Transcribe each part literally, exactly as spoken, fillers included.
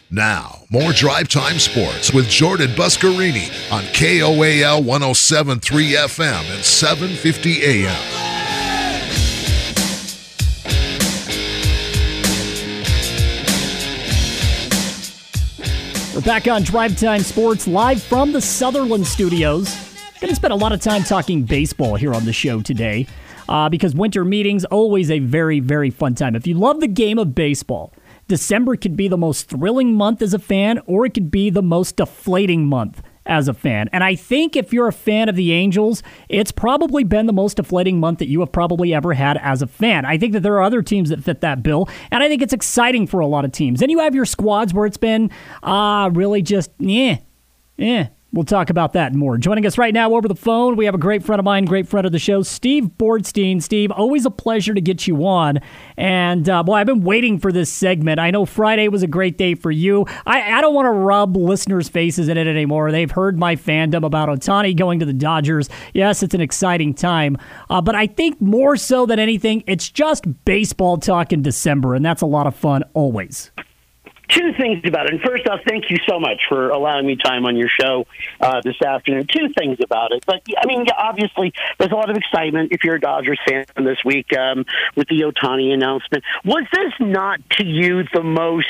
Now, more Drive Time Sports with Jordan Buscarini on K O A L one oh seven point three F M and seven fifty A M. We're back on Drive Time Sports live from the Sutherland Studios. Going to spend a lot of time talking baseball here on the show today uh, because winter meetings, always a very, very fun time. If you love the game of baseball, December could be the most thrilling month as a fan, or it could be the most deflating month as a fan. And I think if you're a fan of the Angels, it's probably been the most deflating month that you have probably ever had as a fan. I think that there are other teams that fit that bill, and I think it's exciting for a lot of teams. Then you have your squads where it's been uh, really just, eh, eh. We'll talk about that and more. Joining us right now over the phone, we have a great friend of mine, great friend of the show, Steve Bornstein. Steve, always a pleasure to get you on. And, uh, boy, I've been waiting for this segment. I know Friday was a great day for you. I, I don't want to rub listeners' faces in it anymore. They've heard my fandom about Ohtani going to the Dodgers. Yes, it's an exciting time. Uh, but I think more so than anything, it's just baseball talk in December, and that's a lot of fun always. Two things about it. And first off, thank you so much for allowing me time on your show uh, this afternoon. Two things about it. But, I mean, obviously, there's a lot of excitement if you're a Dodgers fan this week um, with the Ohtani announcement. Was this not, to you, the most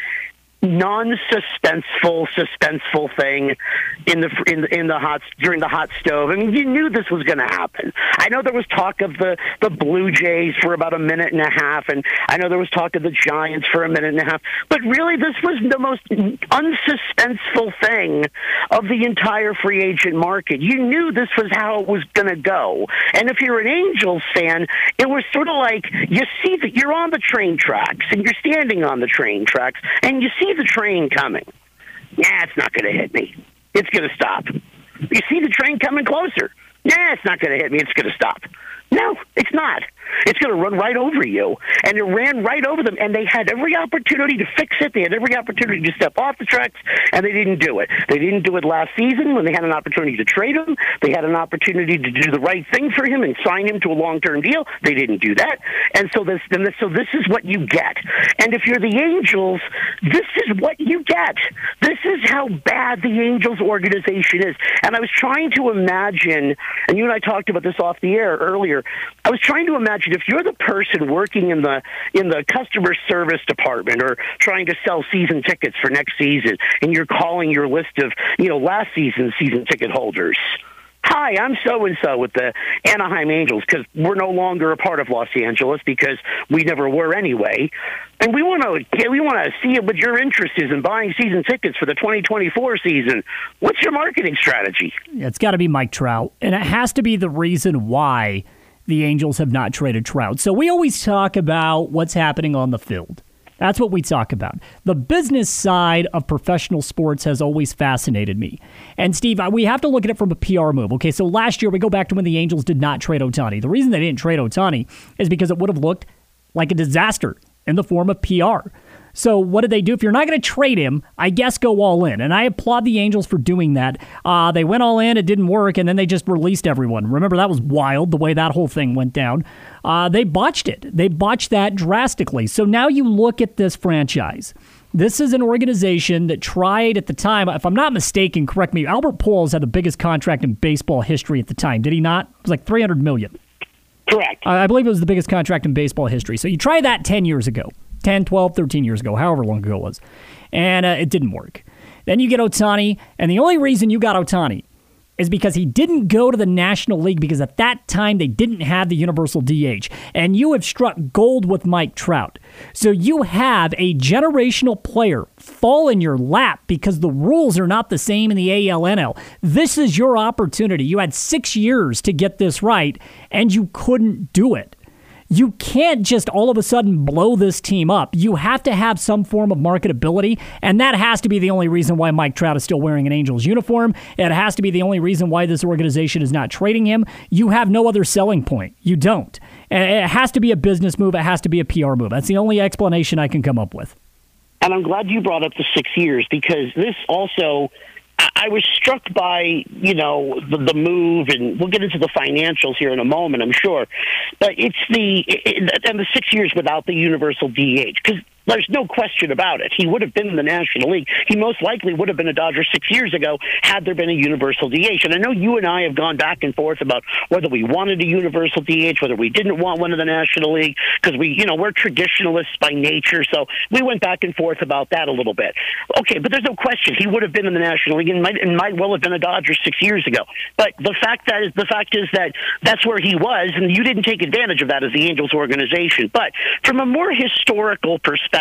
non-suspenseful, suspenseful thing in the in the, in the hot during the hot stove? I mean, you knew this was going to happen. I know there was talk of the the Blue Jays for about a minute and a half, and I know there was talk of the Giants for a minute and a half. But really, this was the most unsuspenseful thing of the entire free agent market. You knew this was how it was going to go. And if you're an Angels fan, it was sort of like you see that you're on the train tracks and you're standing on the train tracks, and you see the train coming. Nah, it's not going to hit me. It's going to stop. You see the train coming closer. Nah, it's not going to hit me. It's going to stop. No, it's not. It's going to run right over you. And it ran right over them, and they had every opportunity to fix it. They had every opportunity to step off the tracks, and they didn't do it. They didn't do it last season when they had an opportunity to trade him. They had an opportunity to do the right thing for him and sign him to a long-term deal. They didn't do that. And so this, and this, so this is what you get. And if you're the Angels, this is what you get. This is how bad the Angels organization is. And I was trying to imagine, and you and I talked about this off the air earlier, I was trying to imagine if you're the person working in the in the customer service department or trying to sell season tickets for next season, and you're calling your list of, you know, last season's season ticket holders. Hi, I'm so-and-so with the Anaheim Angels because we're no longer a part of Los Angeles because we never were anyway. And we want to we want to see what your interest is in buying season tickets for the twenty twenty-four season. What's your marketing strategy? It's got to be Mike Trout, and it has to be the reason why the Angels have not traded Trout. So we always talk about what's happening on the field. That's what we talk about. The business side of professional sports has always fascinated me. And Steve, we have to look at it from a P R move. Okay, so last year we go back to when the Angels did not trade Ohtani. The reason they didn't trade Ohtani is because it would have looked like a disaster in the form of P R. So what did they do? If you're not going to trade him, I guess go all in. And I applaud the Angels for doing that. Uh, they went all in, it didn't work, and then they just released everyone. Remember, that was wild, the way that whole thing went down. Uh, they botched it. They botched that drastically. So now you look at this franchise. This is an organization that tried at the time, if I'm not mistaken, correct me, Albert Pujols had the biggest contract in baseball history at the time, did he not? It was like three hundred million dollars. Correct. Uh, I believe it was the biggest contract in baseball history. So you try that ten years ago. ten, twelve, thirteen years ago, however long ago it was. And uh, it didn't work. Then you get Ohtani, and the only reason you got Ohtani is because he didn't go to the National League because at that time they didn't have the universal D H. And you have struck gold with Mike Trout. So you have a generational player fall in your lap because the rules are not the same in the A L N L. This is your opportunity. You had six years to get this right, and you couldn't do it. You can't just all of a sudden blow this team up. You have to have some form of marketability, and that has to be the only reason why Mike Trout is still wearing an Angels uniform. It has to be the only reason why this organization is not trading him. You have no other selling point. You don't. And it has to be a business move. It has to be a P R move. That's the only explanation I can come up with. And I'm glad you brought up the six years because this also... I was struck by, you know, the, the move, and we'll get into the financials here in a moment, I'm sure. But it's the, it, and the six years without the universal D H. Because There's no question about it. He would have been in the National League. He most likely would have been a Dodger six years ago had there been a universal D H. And I know you and I have gone back and forth about whether we wanted a universal D H, whether we didn't want one in the National League, because we, you know, we're traditionalists by nature. So we went back and forth about that a little bit. Okay, but there's no question he would have been in the National League and might, and might well have been a Dodger six years ago. But the fact that is the fact is that that's where he was, and you didn't take advantage of that as the Angels organization. But from a more historical perspective,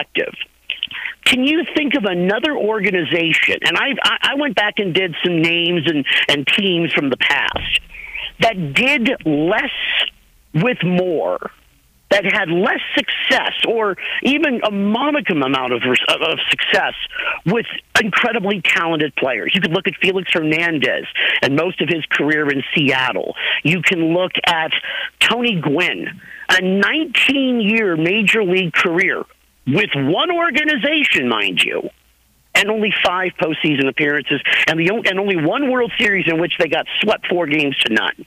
can you think of another organization, and I, I went back and did some names and, and teams from the past, that did less with more, that had less success or even a modicum amount of, of success with incredibly talented players? You could look at Felix Hernandez and most of his career in Seattle. You can look at Tony Gwynn, a nineteen-year major league career with one organization, mind you, and only five postseason appearances, and the and only one World Series in which they got swept four games to none.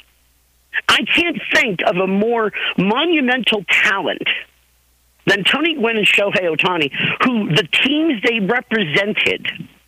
I can't think of a more monumental talent than Tony Gwynn and Shohei Ohtani, who the teams they represented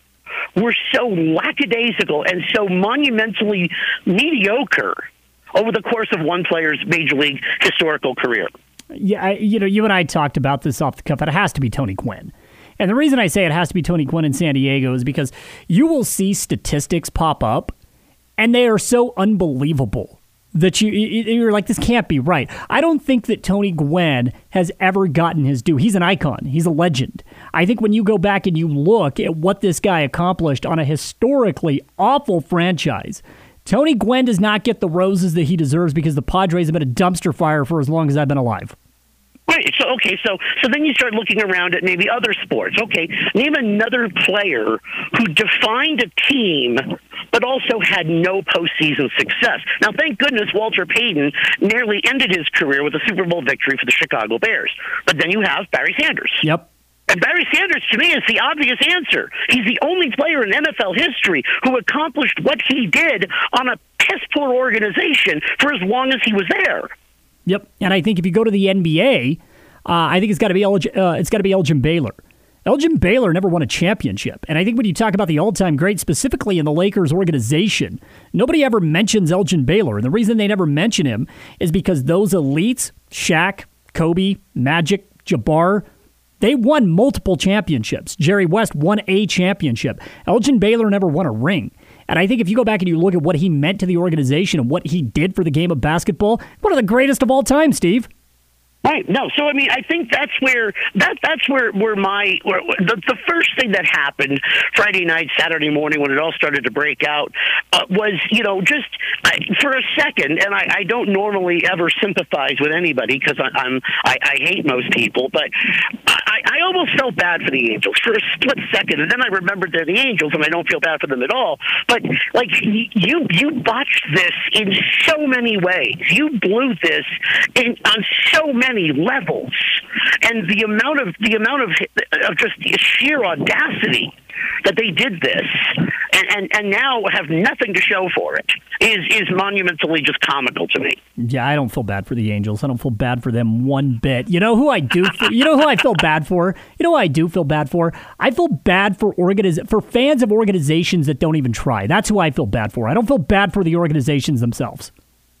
were so lackadaisical and so monumentally mediocre over the course of one player's major league historical career. Yeah, I, you know, you and I talked about this off the cuff. It has to be Tony Gwynn. And the reason I say it has to be Tony Gwynn in San Diego is because you will see statistics pop up, and they are so unbelievable that you, you're like, this can't be right. I don't think that Tony Gwynn has ever gotten his due. He's an icon. He's a legend. I think when you go back and you look at what this guy accomplished on a historically awful franchise, Tony Gwynn does not get the roses that he deserves because the Padres have been a dumpster fire for as long as I've been alive. Right. So okay. So so then you start looking around at maybe other sports. Okay, name another player who defined a team, but also had no postseason success. Now, thank goodness Walter Payton nearly ended his career with a Super Bowl victory for the Chicago Bears. But then you have Barry Sanders. Yep. And Barry Sanders, to me, is the obvious answer. He's the only player in N F L history who accomplished what he did on a piss-poor organization for as long as he was there. Yep, and I think if you go to the N B A, uh, I think it's got to be Elg- uh, it's got to be Elgin Baylor. Elgin Baylor never won a championship, and I think when you talk about the all-time great, specifically in the Lakers organization, nobody ever mentions Elgin Baylor, and the reason they never mention him is because those elites, Shaq, Kobe, Magic, Jabbar, they won multiple championships. Jerry West won a championship. Elgin Baylor never won a ring. And I think if you go back and you look at what he meant to the organization and what he did for the game of basketball, one of the greatest of all time, Steve. Right. No. So I mean, I think that's where that that's where where my where, the the first thing that happened Friday night, Saturday morning when it all started to break out uh, was you know just I, for a second, and I, I don't normally ever sympathize with anybody because I'm I, I hate most people, but I, I almost felt bad for the Angels for a split second, and then I remembered they're the Angels, and I don't feel bad for them at all. But like you you botched this in so many ways. You blew this in on so many levels, and the amount of the amount of, of just sheer audacity that they did this, and, and, and now have nothing to show for it, is is monumentally just comical to me. Yeah, I don't feel bad for the Angels. I don't feel bad for them one bit. You know who I do? Feel, you know who I feel bad for? You know who I do feel bad for? I feel bad for organiz- for fans of organizations that don't even try. That's who I feel bad for. I don't feel bad for the organizations themselves.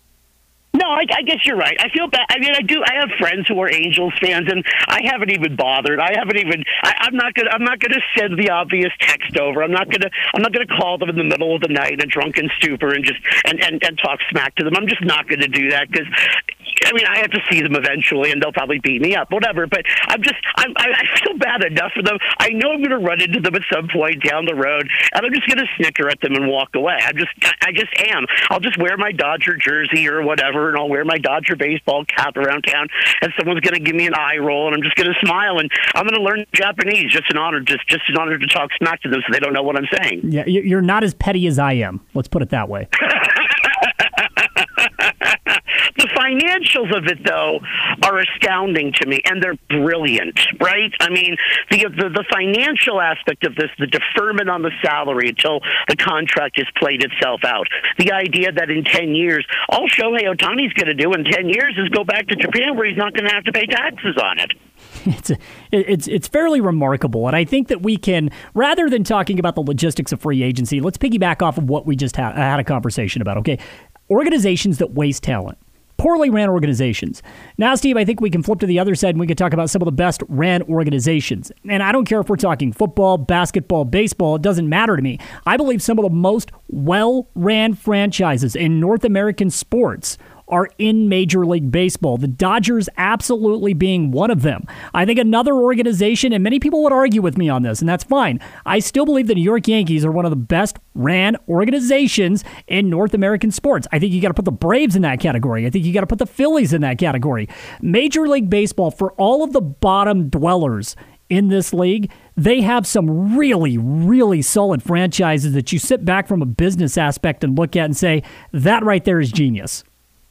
No, I, I guess you're right. I feel bad. I mean, I do. I have friends who are Angels fans, and I haven't even bothered. I haven't even. I, I'm not gonna. I'm not gonna send the obvious text over. I'm not gonna. I'm not gonna call them in the middle of the night in a drunken stupor and just and, and, and talk smack to them. I'm just not gonna do that because, I mean, I have to see them eventually, and they'll probably beat me up, whatever. But I'm just. I'm, I, I feel bad enough for them. I know I'm gonna run into them at some point down the road, and I'm just gonna snicker at them and walk away. I'm just. I just am. I'll just wear my Dodger jersey or whatever. And I'll wear my Dodger baseball cap around town, and someone's going to give me an eye roll, and I'm just going to smile, and I'm going to learn Japanese just in honor, just just in honor to talk smack to them, so they don't know what I'm saying. Yeah, you're not as petty as I am. Let's put it that way. The financials of it, though, are astounding to me, and they're brilliant, right? I mean, the, the the financial aspect of this, the deferment on the salary until the contract has played itself out, the idea that in ten years, all Shohei Ohtani's going to do in ten years is go back to Japan where he's not going to have to pay taxes on it. it's a, it's it's fairly remarkable. And I think that we can, rather than talking about the logistics of free agency, let's piggyback off of what we just ha- had a conversation about. Okay, organizations that waste talent. Poorly ran organizations. Now, Steve, I think we can flip to the other side and we can talk about some of the best ran organizations. And I don't care if we're talking football, basketball, baseball, it doesn't matter to me. I believe some of the most well-ran franchises in North American sports are in Major League Baseball. The Dodgers absolutely being one of them. I think another organization, and many people would argue with me on this, and that's fine. I still believe the New York Yankees are one of the best ran organizations in North American sports. I think you got to put the Braves in that category. I think you got to put the Phillies in that category. Major League Baseball, for all of the bottom dwellers in this league, they have some really, really solid franchises that you sit back from a business aspect and look at and say, that right there is genius.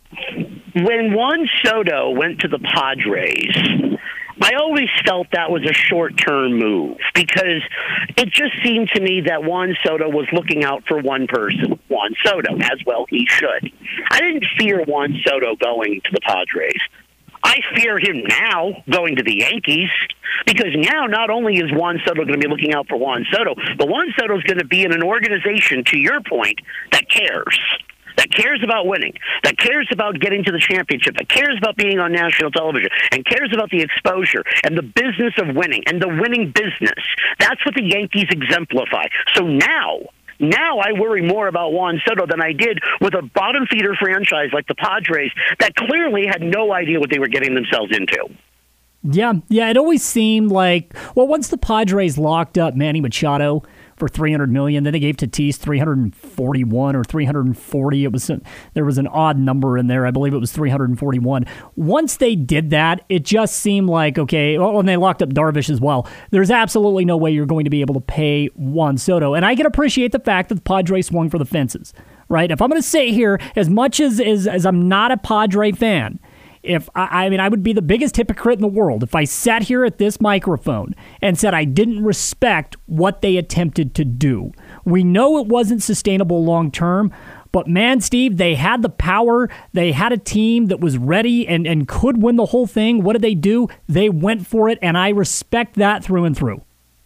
When Juan Soto went to the Padres, I always felt that was a short-term move because it just seemed to me that Juan Soto was looking out for one person, Juan Soto, as well he should. I didn't fear Juan Soto going to the Padres. I fear him now going to the Yankees because now not only is Juan Soto going to be looking out for Juan Soto, but Juan Soto is going to be in an organization, to your point, that cares. That cares about winning, that cares about getting to the championship, that cares about being on national television, and cares about the exposure and the business of winning and the winning business. That's what the Yankees exemplify. So now, now I worry more about Juan Soto than I did with a bottom feeder franchise like the Padres that clearly had no idea what they were getting themselves into. Yeah, yeah, it always seemed like, well, once the Padres locked up Manny Machado for three hundred million dollars, then they gave Tatis three hundred forty-one or three hundred forty. It was a, there was an odd number in there. I believe it was three hundred forty-one. Once they did that, it just seemed like, okay, well, and they locked up Darvish as well. There's absolutely no way you're going to be able to pay Juan Soto. And I can appreciate the fact that the Padres swung for the fences, right? If I'm going to sit here, as much as, as, as I'm not a Padre fan, If I, I mean, I would be the biggest hypocrite in the world if I sat here at this microphone and said I didn't respect what they attempted to do. We know it wasn't sustainable long term, but man, Steve, they had the power. They had a team that was ready and, and could win the whole thing. What did they do? They went for it, and I respect that through and through.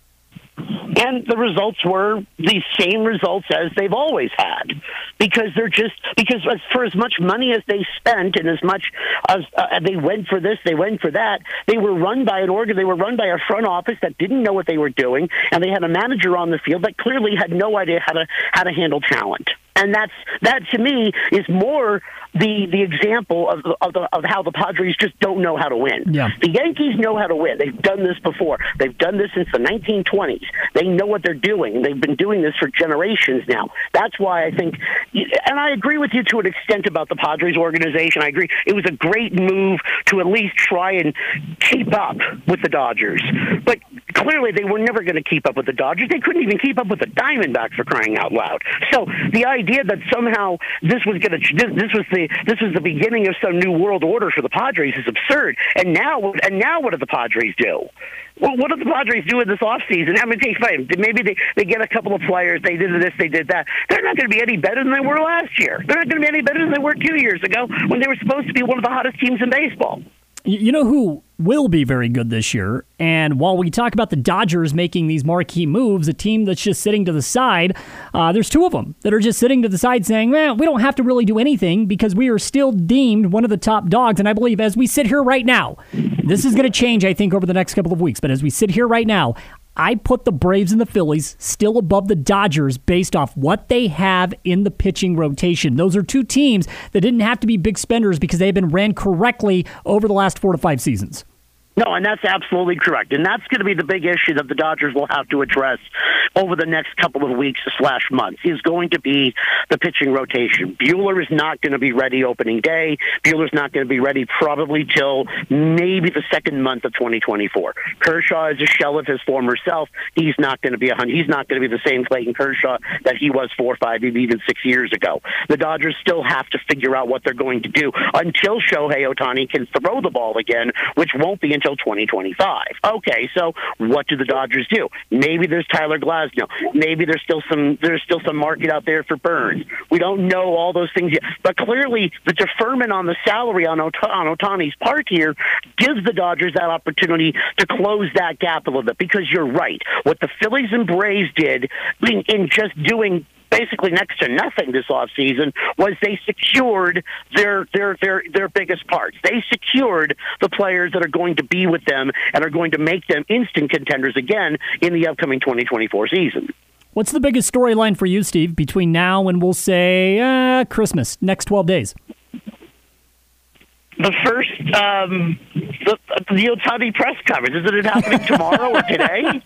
And the results were the same results as they've always had, because they're just because for as much money as they spent and as much as uh, they went for this, they went for that. They were run by an organ. They were run by a front office that didn't know what they were doing, and they had a manager on the field that clearly had no idea how to how to handle talent. And that's that to me is more the the example of of, the, of how the Padres just don't know how to win. Yeah. The Yankees know how to win. They've done this before. They've done this since the nineteen twenties. They know what they're doing, and they've been doing this for generations now. That's why I think, and I agree with you to an extent about the Padres organization. I agree. It was a great move to at least try and keep up with the Dodgers. But clearly they were never going to keep up with the Dodgers. They couldn't even keep up with the Diamondbacks, for crying out loud. So the idea that somehow this was going to this, this was the this was the beginning of some new world order for the Padres is absurd. And now and now what do the Padres do? Well, what did the Padres do in this offseason? I mean, take fine. Maybe they, they get a couple of players. They did this, they did that. They're not going to be any better than they were last year. They're not going to be any better than they were two years ago when they were supposed to be one of the hottest teams in baseball. You know who will be very good this year? And while we talk about the Dodgers making these marquee moves, a team that's just sitting to the side, uh, there's two of them that are just sitting to the side saying, well, we don't have to really do anything because we are still deemed one of the top dogs. And I believe as we sit here right now, this is going to change, I think, over the next couple of weeks. But as we sit here right now, I put the Braves and the Phillies still above the Dodgers based off what they have in the pitching rotation. Those are two teams that didn't have to be big spenders because they've been ran correctly over the last four to five seasons. No, and that's absolutely correct. And that's going to be the big issue that the Dodgers will have to address over the next couple of weeks slash months is going to be the pitching rotation. Buehler is not going to be ready opening day. Buehler's not going to be ready probably till maybe the second month of twenty twenty-four. Kershaw is a shell of his former self. He's not going to be a he's not going to be the same Clayton Kershaw that he was four, five, even six years ago. The Dodgers still have to figure out what they're going to do until Shohei Ohtani can throw the ball again, which won't be until twenty twenty-five. Okay, so what do the Dodgers do? Maybe there's Tyler Glasnow Glasnow. Maybe there's still some there's still some market out there for Burns. We don't know all those things yet. But clearly, the deferment on the salary on, Ota- on Ohtani's part here gives the Dodgers that opportunity to close that gap a little bit. Because you're right. What the Phillies and Braves did in, in just doing basically next to nothing this offseason was they secured their their their their biggest parts. They secured the players that are going to be with them and are going to make them instant contenders again in the upcoming twenty twenty-four season. What's the biggest storyline for you, Steve, between now and we'll say uh, Christmas, next twelve days? The first, um, the, the Ohtani press conference. Isn't it happening tomorrow or today?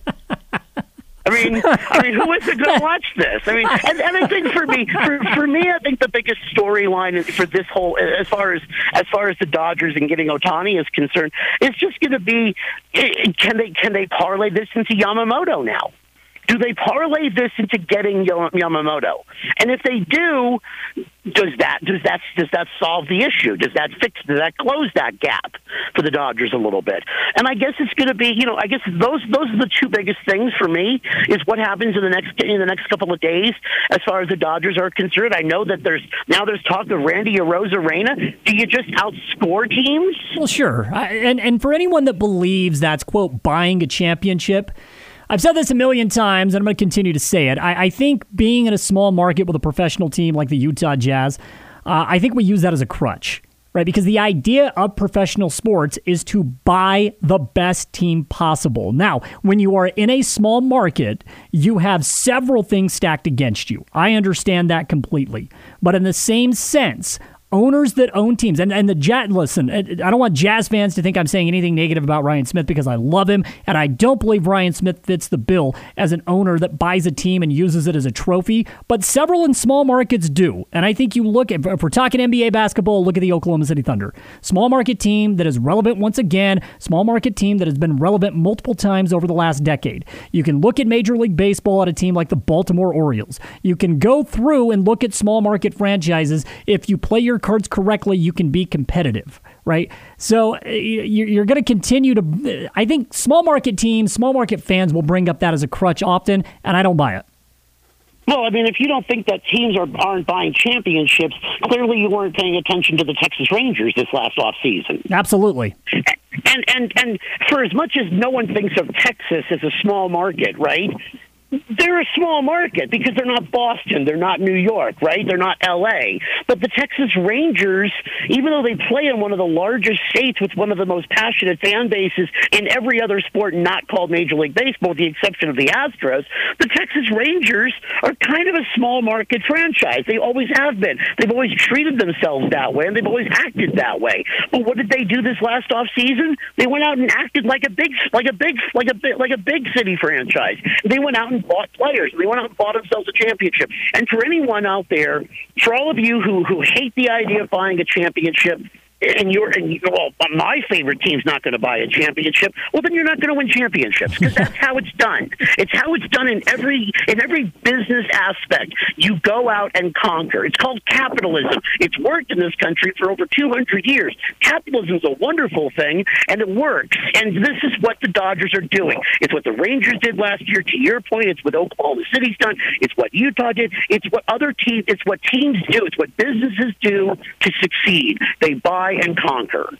I mean, I mean, who isn't going to watch this? I mean, and, and I think for me, for, for me, I think the biggest storyline for this whole, as far as as far as the Dodgers and getting Ohtani is concerned, is just going to be, can they can they parlay this into Yamamoto now? Do they parlay this into getting Yamamoto? And if they do, does that does that does that solve the issue? Does that fix? Does that close that gap for the Dodgers a little bit? And I guess it's going to be, you know, I guess those those are the two biggest things for me. Is what happens in the next in the next couple of days as far as the Dodgers are concerned. I know that there's now there's talk of Randy Arozarena. Do you just outscore teams? Well, sure. I, and and for anyone that believes that's quote buying a championship. I've said this a million times, and I'm going to continue to say it. I, I think being in a small market with a professional team like the Utah Jazz, uh, I think we use that as a crutch, right? Because the idea of professional sports is to buy the best team possible. Now, when you are in a small market, you have several things stacked against you. I understand that completely. But in the same sense, owners that own teams, and, and the Jazz, listen, I don't want Jazz fans to think I'm saying anything negative about Ryan Smith because I love him, and I don't believe Ryan Smith fits the bill as an owner that buys a team and uses it as a trophy, but several in small markets do. And I think you look at, if we're talking N B A basketball, look at the Oklahoma City Thunder. Small market team that is relevant once again, small market team that has been relevant multiple times over the last decade. You can look at Major League Baseball at a team like the Baltimore Orioles. You can go through and look at small market franchises. If you play your cards correctly, you can be competitive, right? So you're going to continue to, I think small market teams, small market fans will bring up that as a crutch often, and I don't buy it. Well, I mean, if you don't think that teams are, aren't buying championships, clearly you weren't paying attention to the Texas Rangers this last offseason. Absolutely. And, and, and for as much as no one thinks of Texas as a small market, right? They're a small market because they're not Boston, they're not New York, right? They're not L A. But the Texas Rangers, even though they play in one of the largest states with one of the most passionate fan bases in every other sport not called Major League Baseball, with the exception of the Astros, the Texas Rangers are kind of a small market franchise. They always have been. They've always treated themselves that way, and they've always acted that way. But what did they do this last offseason? They went out and acted like a big, like a big, like a like a big city franchise. They went out and bought players. They went out and bought themselves a championship. And for anyone out there, for all of you who, who hate the idea of buying a championship, and you're and well, my favorite team's not going to buy a championship. Well, then you're not going to win championships because that's how it's done. It's how it's done in every in every business aspect. You go out and conquer. It's called capitalism. It's worked in this country for over two hundred years. Capitalism is a wonderful thing, and it works. And this is what the Dodgers are doing. It's what the Rangers did last year. To your point, it's what Oklahoma City's done. It's what Utah did. It's what other teams. It's what teams do. It's what businesses do to succeed. They buy and conquer.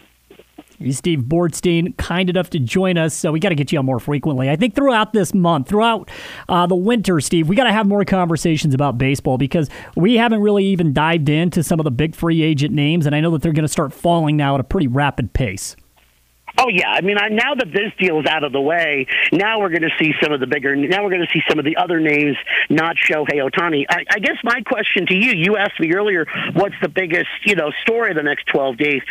Steve Bortstein, kind enough to join us, so we got to get you on more frequently. I think throughout this month, throughout uh, the winter, Steve, we got to have more conversations about baseball because we haven't really even dived into some of the big free agent names, and I know that they're going to start falling now at a pretty rapid pace. Oh, yeah. I mean, I, now that this deal is out of the way, now we're going to see some of the bigger, now we're going to see some of the other names, not Shohei Ohtani. I, I guess my question to you, you asked me earlier, what's the biggest, you know, story of the next twelve days?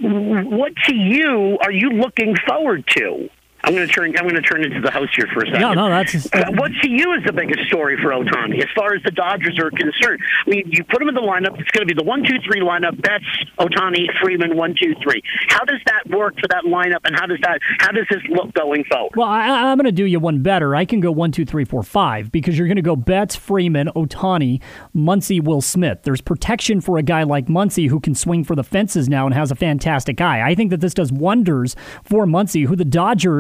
What to you are you looking forward to? I'm going to turn. I'm going to turn into the host here for a second. No, no, that's. Just, uh, what to you is the biggest story for Ohtani as far as the Dodgers are concerned? I mean, you put him in the lineup. It's going to be the one, two, three lineup. Betts, Ohtani, Freeman, one, two, three. How does that work for that lineup, and how does that? How does this look going forward? Well, I, I'm going to do you one better. I can go one, two, three, four, five because you're going to go Betts, Freeman, Ohtani, Muncy, Will Smith. There's protection for a guy like Muncy who can swing for the fences now and has a fantastic eye. I think that this does wonders for Muncy, who the Dodgers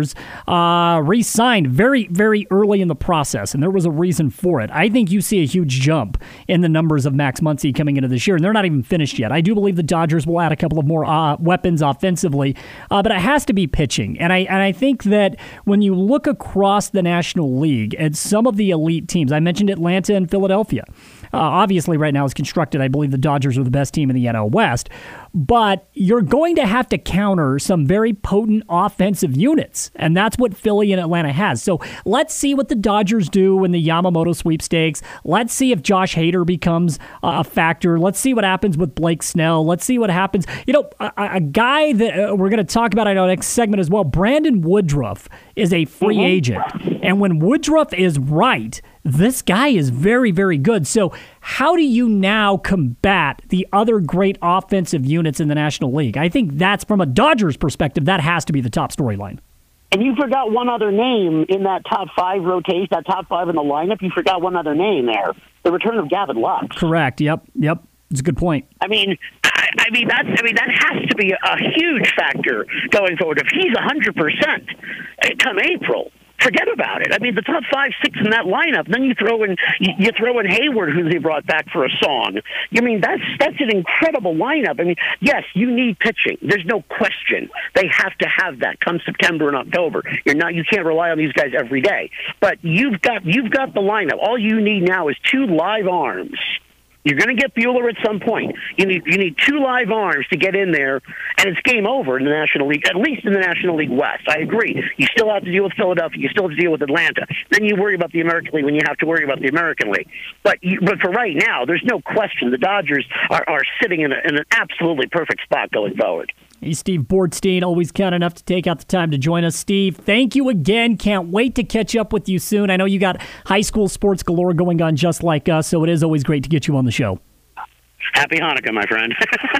Dodgers uh, re-signed very, very early in the process, and there was a reason for it. I think you see a huge jump in the numbers of Max Muncy coming into this year, and they're not even finished yet. I do believe the Dodgers will add a couple of more uh, weapons offensively, uh, but it has to be pitching. And I and I think that when you look across the National League at some of the elite teams, I mentioned Atlanta and Philadelphia. Uh, obviously, right now, as constructed, I believe the Dodgers are the best team in the N L West. But you're going to have to counter some very potent offensive units, and that's what Philly and Atlanta has. So let's see what the Dodgers do in the Yamamoto sweepstakes. Let's see if Josh Hader becomes a factor. Let's see what happens with Blake Snell. Let's see what happens. You know, a, a guy that uh, we're going to talk about in our next segment as well, Brandon Woodruff, is a free mm-hmm. agent. And when Woodruff is right, this guy is very, very good. So how do you now combat the other great offensive units in the National League? I think that's, from a Dodgers perspective, that has to be the top storyline. And you forgot one other name in that top five rotation, that top five in the lineup. You forgot one other name there. The return of Gavin Lux. Correct. Yep. Yep. It's a good point. I mean, I, I mean that's I mean that has to be a, a huge factor going forward. If he's a hundred percent come April, forget about it. I mean, the top five, six in that lineup. Then you throw in you, you throw in Hayward, who they brought back for a song. I mean, that's that's an incredible lineup. I mean, yes, you need pitching. There's no question. They have to have that come September and October. You're not you can't rely on these guys every day. But you've got you've got the lineup. All you need now is two live arms. You're going to get Buehler at some point. You need you need two live arms to get in there, and it's game over in the National League, at least in the National League West. I agree. You still have to deal with Philadelphia. You still have to deal with Atlanta. Then you worry about the American League when you have to worry about the American League. But you, but for right now, there's no question the Dodgers are, are sitting in, a, in an absolutely perfect spot going forward. Hey, Steve Bortstein, always kind enough to take out the time to join us. Steve, thank you again. Can't wait to catch up with you soon. I know you got high school sports galore going on just like us, so it is always great to get you on the show. Happy Hanukkah, my friend.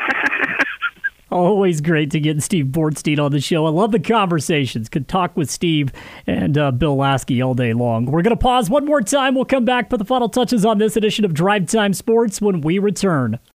Always great to get Steve Bortstein on the show. I love the conversations. Could talk with Steve and uh, Bill Lasky all day long. We're going to pause one more time. We'll come back, put the final touches on this edition of Drive Time Sports when we return.